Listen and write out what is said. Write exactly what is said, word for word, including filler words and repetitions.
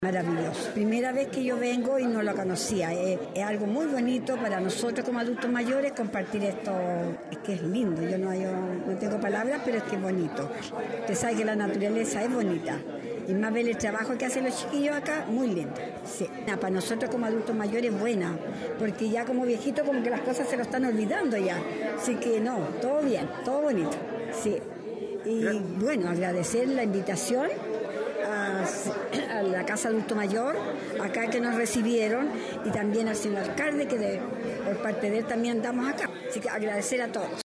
Maravilloso. Primera vez que yo vengo y no lo conocía. Es, es algo muy bonito para nosotros como adultos mayores compartir esto. Es que es lindo. Yo no, yo no tengo palabras, pero es que es bonito. Usted sabe que la naturaleza es bonita. Y más ver el trabajo que hacen los chiquillos acá, muy lindo. Sí. Para nosotros como adultos mayores es buena, porque ya como viejitos como que las cosas se lo están olvidando ya. Así que no, todo bien, todo bonito. Sí. Y bueno, agradecer la invitación a, a la Casa Adulto Mayor, acá que nos recibieron, y también al señor alcalde, que de, por parte de él también andamos acá. Así que agradecer a todos.